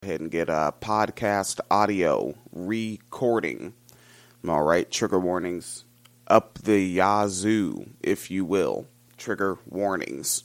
ahead and get a podcast audio recording. All right, trigger warnings up the yazoo, if you will. Trigger warnings.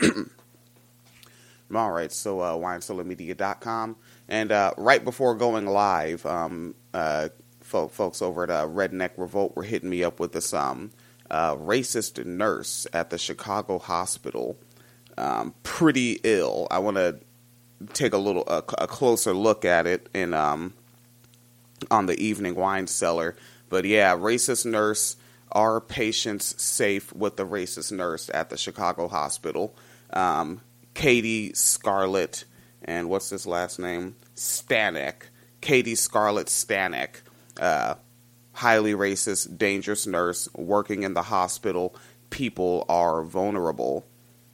All right, so winecellarmedia.com. And right before going live, folks over at Redneck Revolt were hitting me up with this racist nurse at the Chicago hospital. Pretty ill. I want to take a closer look at it in on the Evening Wine Cellar. But yeah, racist nurse. Are patients safe with the racist nurse at the Chicago hospital? Katie Scarlett, and what's his last name? Stanek. Katie Scarlett Stanek. Highly racist, dangerous nurse working in the hospital. People are vulnerable.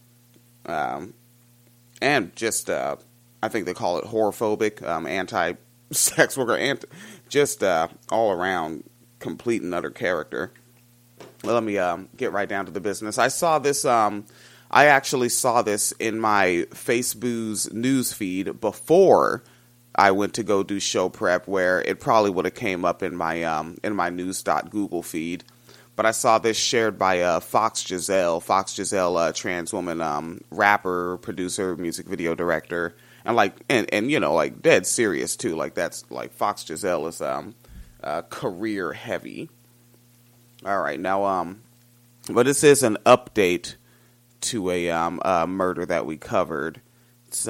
And just, I think they call it horophobic, anti-sex worker, just all around complete and utter character. Well, let me get right down to the business. I saw this, I actually saw this in my Facebook's news feed before I went to go do show prep, where it probably would have came up in my news.google feed. But I saw this shared by Fox Giselle. Fox Giselle, trans woman, rapper, producer, music video director, and you know, like dead serious too. Like that's like Fox Giselle is career heavy. All right, now but this is an update to a murder that we covered. It's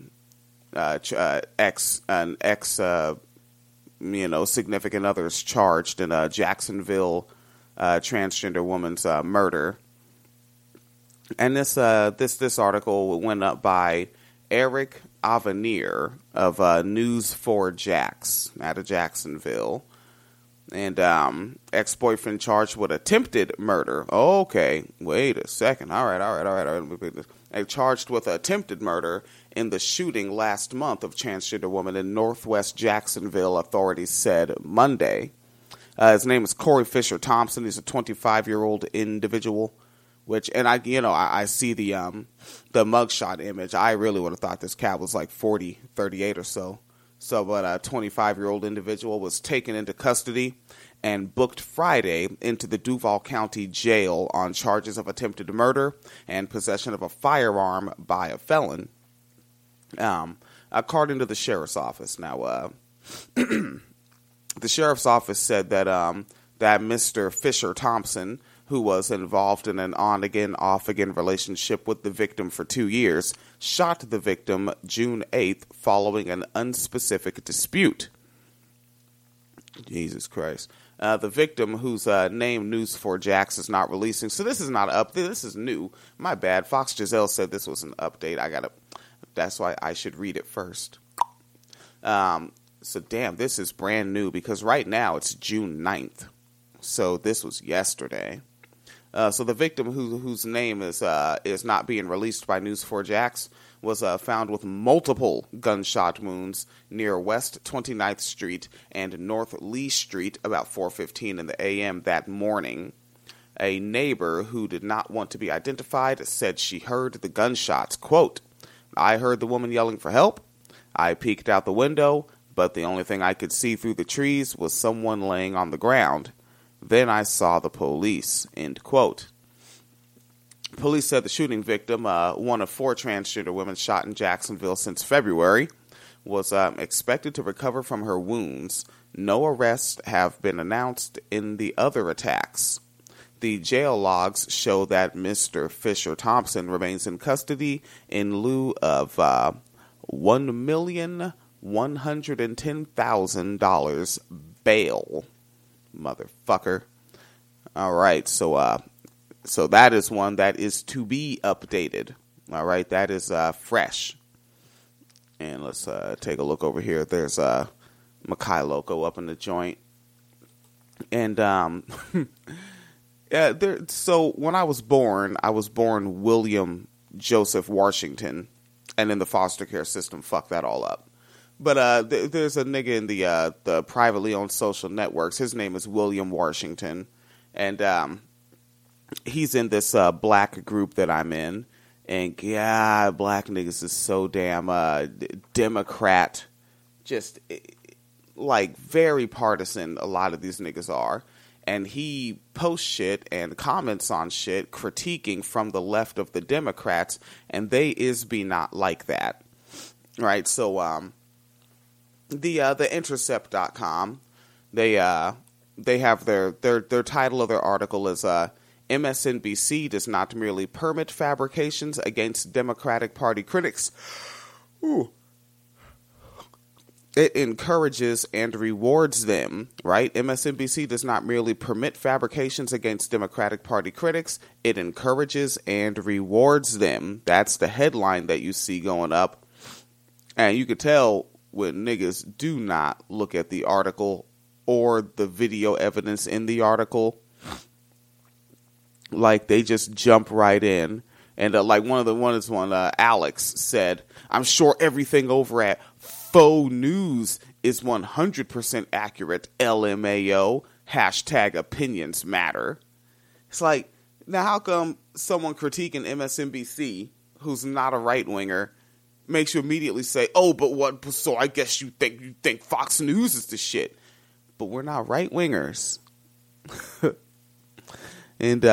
ex significant others charged in a Jacksonville transgender woman's murder. And this article went up by Eric Avenir of News4Jax out of Jacksonville. And ex-boyfriend charged with attempted murder. Okay, wait a second. All right. Charged with attempted murder in the shooting last month of transgender woman in Northwest Jacksonville, authorities said Monday. His name is Corey Fisher Thompson. He's a 25-year-old individual. I see the mugshot image. I really would have thought this cat was like 40, 38 or so. But a 25-year-old individual was taken into custody and booked Friday into the Duval County Jail on charges of attempted murder and possession of a firearm by a felon, according to the sheriff's office. Now, the sheriff's office said that that Mr. Fisher Thompson, who was involved in an on-again, off-again relationship with the victim for 2 years, shot the victim June 8th following an unspecific dispute. Jesus Christ. The victim, whose name News4Jax is not releasing, so this is not up. This is new. My bad. Fox Giselle said this was an update. That's why I should read it first. So damn, this is brand new because right now it's June 9th. So this was yesterday. So the victim, whose name is not being released by News4Jax, was found with multiple gunshot wounds near West 29th Street and North Lee Street about 4:15 in the a.m. that morning. A neighbor who did not want to be identified said she heard the gunshots. Quote, "I heard the woman yelling for help. I peeked out the window, but the only thing I could see through the trees was someone laying on the ground. Then I saw the police," end quote. Police said the shooting victim, one of 4 transgender women shot in Jacksonville since February, was expected to recover from her wounds. No arrests have been announced in the other attacks. The jail logs show that Mr. Fisher Thompson remains in custody in lieu of $1,110,000 bail. Motherfucker. All right, so that is one that is to be updated. All right, that is fresh. And let's take a look over here. There's Makai Loco up in the joint. And yeah, so when I was born William Joseph Washington, and in the foster care system fucked that all up. But there's a nigga in the privately owned social networks. His name is William Washington, and he's in this black group that I'm in. And God, black niggas is so damn Democrat just like very partisan. A lot of these niggas are. And he posts shit and comments on shit critiquing from the left of the Democrats, and they is be not like that. Right? So the Intercept.com, they have their title of their article is MSNBC does not merely permit fabrications against Democratic Party critics. Ooh. It encourages and rewards them, right? MSNBC does not merely permit fabrications against Democratic Party critics. It encourages and rewards them. That's the headline that you see going up. And you could tell when niggas do not look at the article or the video evidence in the article. Like, they just jump right in. And like Alex said, I'm sure everything over at Faux News is 100% accurate, LMAO, hashtag opinions matter. It's like, now how come someone critiquing MSNBC, who's not a right-winger, makes you immediately say, oh, but what, so I guess you think Fox News is the shit. But we're not right-wingers. And,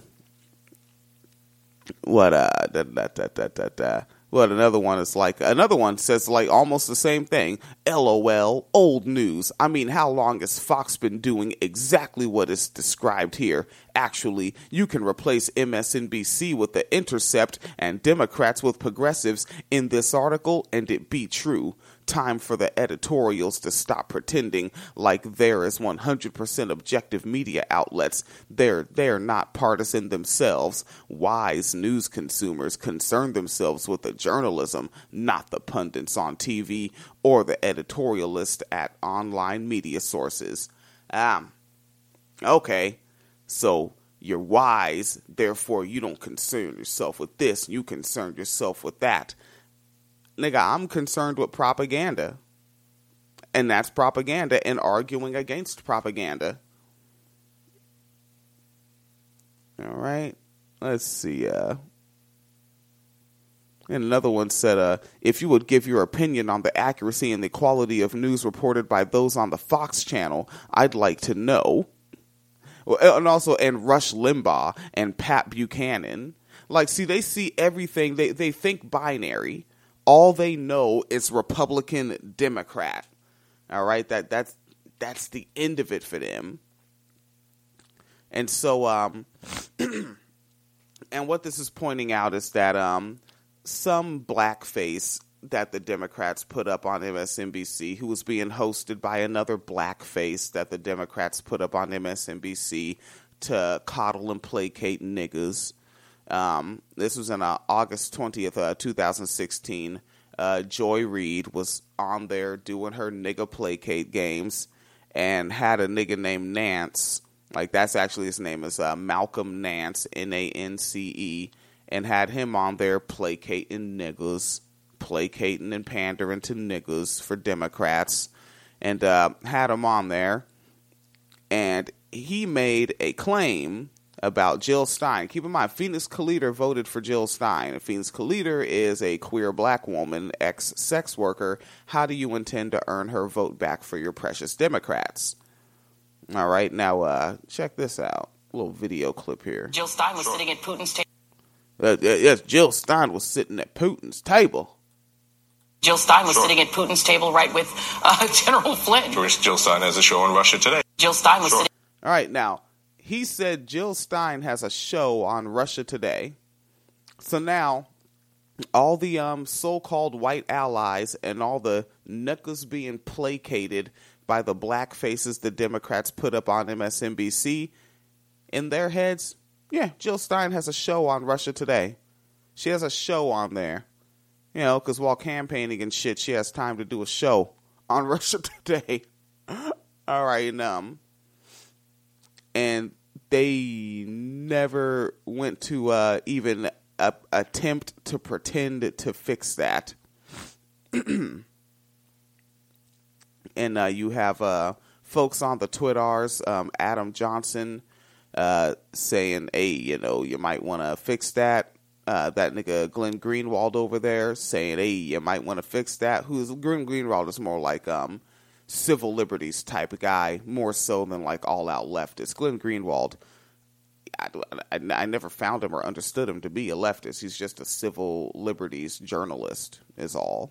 another one says like almost the same thing. LOL, old news. I mean, how long has Fox been doing exactly what is described here? Actually, you can replace MSNBC with The Intercept and Democrats with progressives in this article, and it be true. Time for the editorials to stop pretending like there is 100% objective media outlets. They're not partisan themselves. Wise news consumers concern themselves with the journalism, not the pundits on TV or the editorialists at online media sources. Okay, so you're wise, therefore you don't concern yourself with this, you concern yourself with that. Nigga, I'm concerned with propaganda. And that's propaganda and arguing against propaganda. All right. Let's see. And another one said, if you would give your opinion on the accuracy and the quality of news reported by those on the Fox channel, I'd like to know. And also, and Rush Limbaugh and Pat Buchanan. Like, see, they see everything. They think binary. All they know is Republican, Democrat. All right, that's the end of it for them. And so, and what this is pointing out is that some blackface that the Democrats put up on MSNBC, who was being hosted by another blackface that the Democrats put up on MSNBC to coddle and placate niggas. This was on August 20th, 2016. Joy Reid was on there doing her nigga placate games and had a nigga named Nance. Like, that's actually his name is Malcolm Nance, Nance, and had him on there placating niggas, placating and pandering to niggas for Democrats, and had him on there. And he made a claim about Jill Stein. Keep in mind, Phoenix Calida voted for Jill Stein. Phoenix Calida is a queer black woman, ex-sex worker. How do you intend to earn her vote back for your precious Democrats? All right, now check this out. A little video clip here. Jill Stein was sitting at Putin's table. Yes, Jill Stein was sitting at Putin's table. Jill Stein was sitting at Putin's table right with General Flynn. Jill Stein has a show on Russia Today. Jill Stein was sitting... All right, now, he said Jill Stein has a show on Russia Today. So now, all the so-called white allies and all the niggas being placated by the black faces the Democrats put up on MSNBC, in their heads, yeah, Jill Stein has a show on Russia Today. She has a show on there. You know, because while campaigning and shit, she has time to do a show on Russia Today. All right, and they never went to even attempt to pretend to fix that. And you have folks on the Twitters, Adam Johnson, saying, hey, you know, you might want to fix that. that nigga Glenn Greenwald over there saying, hey, you might want to fix that. Glenn Greenwald is more like civil liberties type of guy, more so than like all-out leftist. Glenn Greenwald, I never found him or understood him to be a leftist. He's just a civil liberties journalist is all.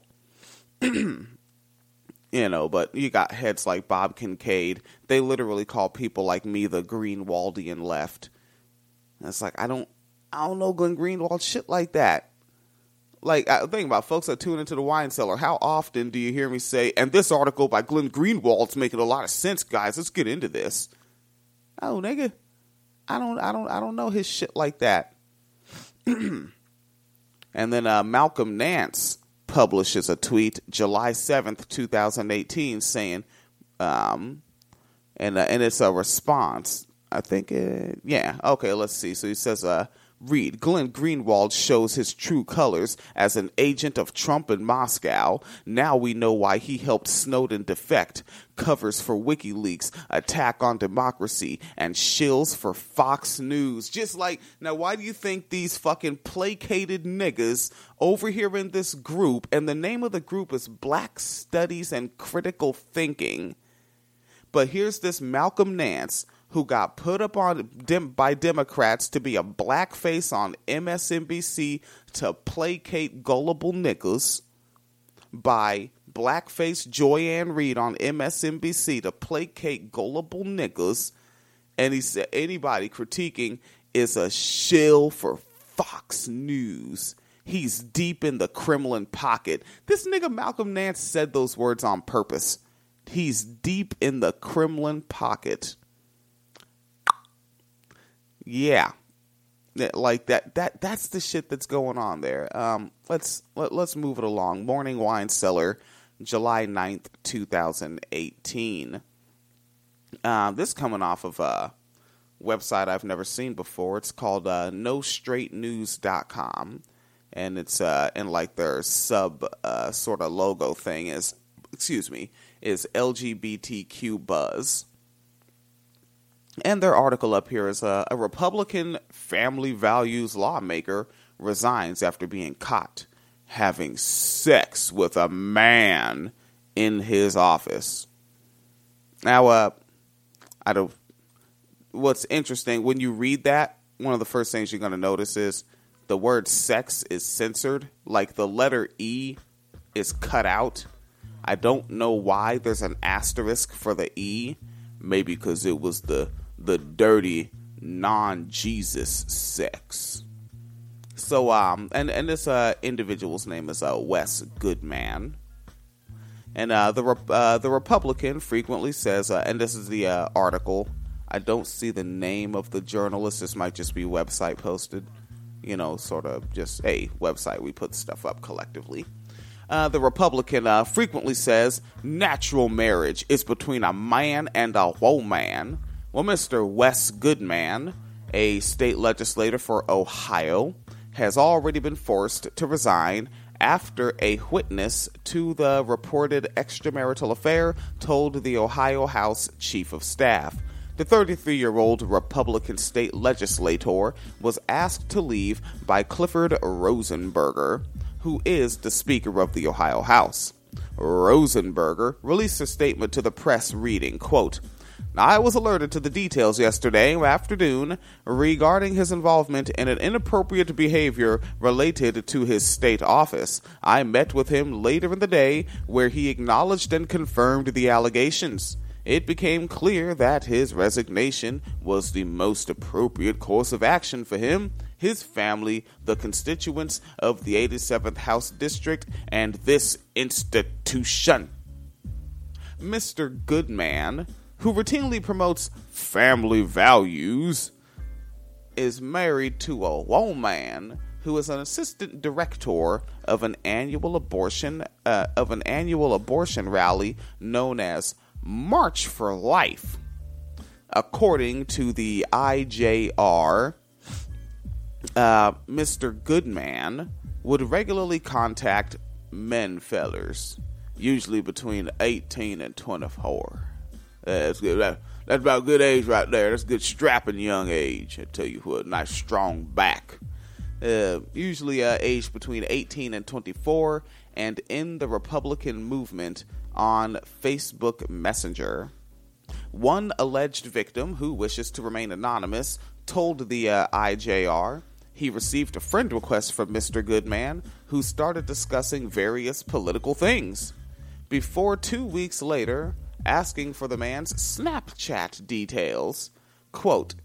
But you got heads like Bob Kincaid. They literally call people like me the Greenwaldian left. And it's like, I don't know Glenn Greenwald shit like that. Like, I think about folks that tune into the Wine Cellar. How often do you hear me say, and this article by Glenn Greenwald's making a lot of sense, guys. Let's get into this. Oh, nigga. I don't know his shit like that. And then Malcolm Nance publishes a tweet July 7th, 2018 saying, and it's a response. I think, okay, let's see. So he says, read, Glenn Greenwald shows his true colors as an agent of Trump in Moscow. Now we know why he helped Snowden defect. Covers for WikiLeaks, attack on democracy, and shills for Fox News. Just like, now why do you think these fucking placated niggas over here in this group, and the name of the group is Black Studies and Critical Thinking, but here's this Malcolm Nance who got put up on by Democrats to be a blackface on MSNBC to placate gullible niggas, by blackface Joy-Ann Reid on MSNBC to placate gullible niggas, and he said anybody critiquing is a shill for Fox News. He's deep in the Kremlin pocket. This nigga Malcolm Nance said those words on purpose. He's deep in the Kremlin pocket. Yeah, like that's the shit that's going on there. Let's move it along. Morning Wine Cellar, July 9th, 2018. This coming off of a website I've never seen before. It's called nostraightnews.com, and it's in like their sub sort of logo thing is LGBTQ buzz. And their article up here is a Republican family values lawmaker resigns after being caught having sex with a man in his office. Now, what's interesting, when you read that, one of the first things you're going to notice is the word sex is censored. Like the letter E is cut out. I don't know why there's an asterisk for the E. Maybe because it was the dirty, non-Jesus sex. So, and this individual's name is Wes Goodman. And the Republican frequently says, and this is the article, I don't see the name of the journalist. This might just be website posted. Sort of just a website. We put stuff up collectively. The Republican frequently says natural marriage is between a man and a woman. Well, Mr. Wes Goodman, a state legislator for Ohio, has already been forced to resign after a witness to the reported extramarital affair told the Ohio House Chief of Staff. The 33-year-old Republican state legislator was asked to leave by Clifford Rosenberger, who is the Speaker of the Ohio House. Rosenberger released a statement to the press reading, quote, I was alerted to the details yesterday afternoon regarding his involvement in an inappropriate behavior related to his state office. I met with him later in the day where he acknowledged and confirmed the allegations. It became clear that his resignation was the most appropriate course of action for him, his family, the constituents of the 87th House District, and this institution. Mr. Goodman, who routinely promotes family values, is married to a woman who is an assistant director of an annual abortion rally known as March for Life. According to the IJR, Mr. Goodman would regularly contact men fellers, usually between 18 and 24. That's good. That's about a good age right there. That's a good strapping young age. I tell you what, nice strong back. usually aged between 18 and 24, and in the Republican movement on Facebook Messenger. One alleged victim, who wishes to remain anonymous, told the IJR he received a friend request from Mr. Goodman, who started discussing various political things, before 2 weeks later asking for the man's Snapchat details. Quote,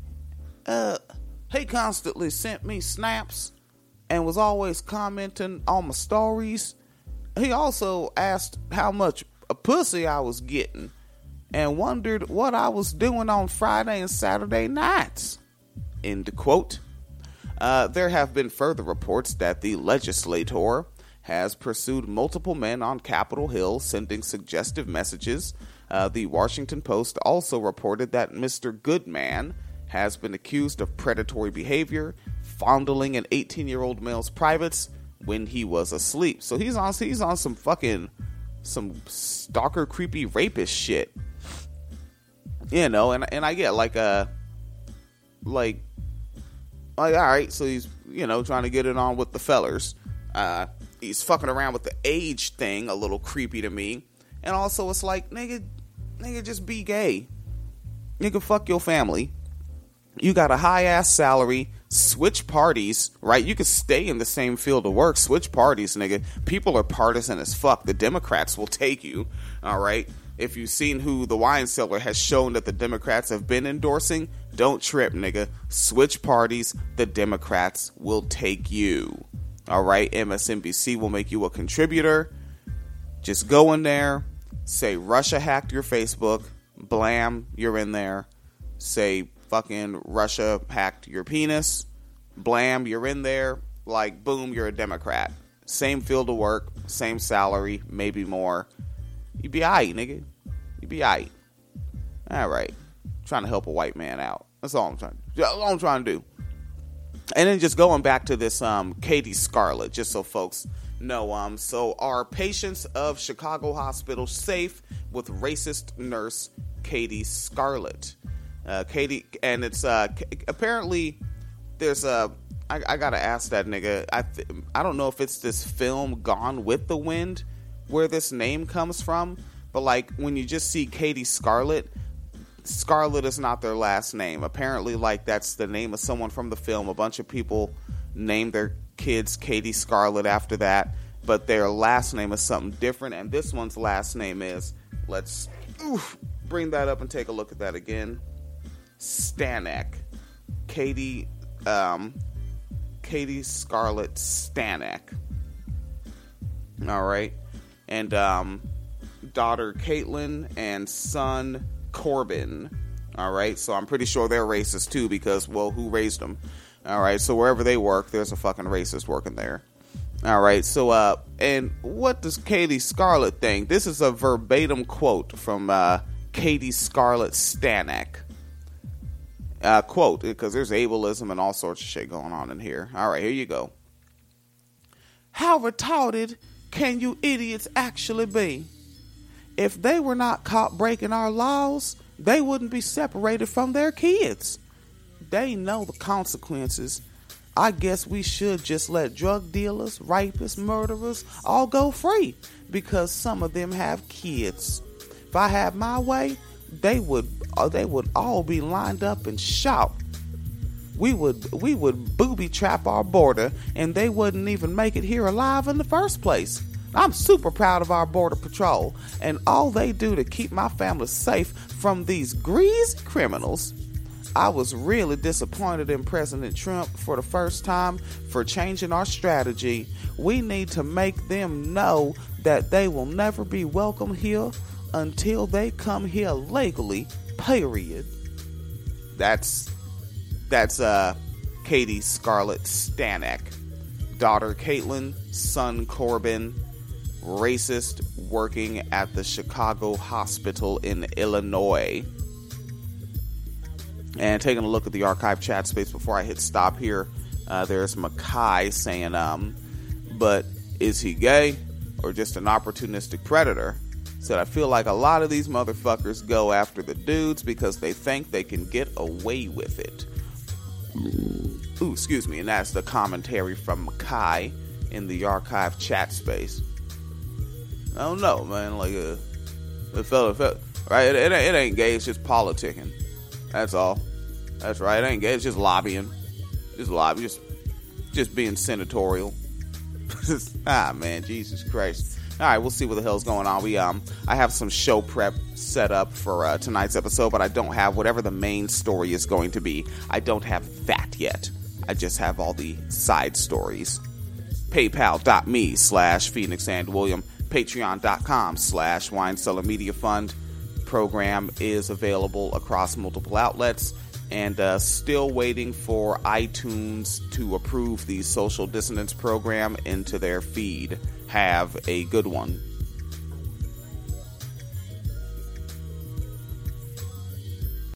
he constantly sent me snaps and was always commenting on my stories. He also asked how much a pussy I was getting and wondered what I was doing on Friday and Saturday nights. End quote. There have been further reports that the legislator has pursued multiple men on Capitol Hill, sending suggestive messages. The Washington Post also reported that Mr. Goodman has been accused of predatory behavior, fondling an 18-year-old male's privates when he was asleep. So he's on some stalker, creepy, rapist shit. You know, and I get like all right, so he's, you know, trying to get it on with the fellers. He's fucking around with the age thing, a little creepy to me. And also it's like, nigga, just be gay. Nigga, fuck your family. You got a high-ass salary, switch parties, right? You could stay in the same field of work, switch parties, nigga. People are partisan as fuck. The Democrats will take you, all right? If you've seen who the wine cellar has shown that the Democrats have been endorsing, don't trip, nigga. Switch parties, the Democrats will take you. All right, MSNBC will make you a contributor. Just go in there, say Russia hacked your Facebook, blam, you're in there. Say fucking Russia hacked your penis, blam, you're in there. Like, boom, you're a Democrat. Same field of work, same salary, maybe more. You be aight, nigga. You be aight. All right. Trying to help a white man out. That's all I'm trying to do. And then just going back to this Katie Scarlett, just so folks know, so are patients of Chicago hospital safe with racist nurse Katie Scarlett? Katie, and it's apparently there's I gotta ask that nigga. I don't know if it's this film Gone with the Wind where this name comes from, but like when you just see Katie Scarlett, Scarlett is not their last name. Apparently, like, that's the name of someone from the film. A bunch of people named their kids Katie Scarlett after that, but their last name is something different, and this one's last name is, let's bring that up and take a look at that again. Stanek. Katie Scarlett Stanek. All right. And daughter Caitlin and son Corbin. All right, so I'm pretty sure they're racist too because, well, who raised them? All right, so wherever they work, there's a fucking racist working there. All right, so and what does Katie Scarlett think? This is a verbatim quote from Katie Scarlett Stanek. Quote, because there's ableism and all sorts of shit going on in here. All right, here you go. How retarded can you idiots actually be? If they were not caught breaking our laws, they wouldn't be separated from their kids. They know the consequences. I guess we should just let drug dealers, rapists, murderers all go free because some of them have kids. If I had my way, they would all be lined up and shot. We would booby trap our border and they wouldn't even make it here alive in the first place. I'm super proud of our border patrol and all they do to keep my family safe from these greasy criminals. I was really disappointed in President Trump for the first time for changing our strategy. We need to make them know that they will never be welcome here until they come here legally, period. That's Katie Scarlett Stanek. Daughter Caitlin, son Corbin, racist working at the Chicago hospital in Illinois. And taking a look at the archive chat space before I hit stop here, there's Makai saying, but is he gay or just an opportunistic predator? Said, I feel like a lot of these motherfuckers go after the dudes because they think they can get away with it. Ooh, excuse me, and that's the commentary from Kai in the archive chat space. I don't know, man. Like, it felt right. It ain't gay. It's just politicking. That's all. That's right. It ain't gay. It's just lobbying. Just being senatorial. Man, Jesus Christ. All right, we'll see what the hell's going on. I have some show prep set up for tonight's episode, but I don't have whatever the main story is going to be. I don't have that yet. I just have all the side stories. PayPal.me/Phoenix and William. Patreon.com/Wine Cellar Media Fund. Program is available across multiple outlets, and still waiting for iTunes to approve the Social Dissonance program into their feed. Have a good one.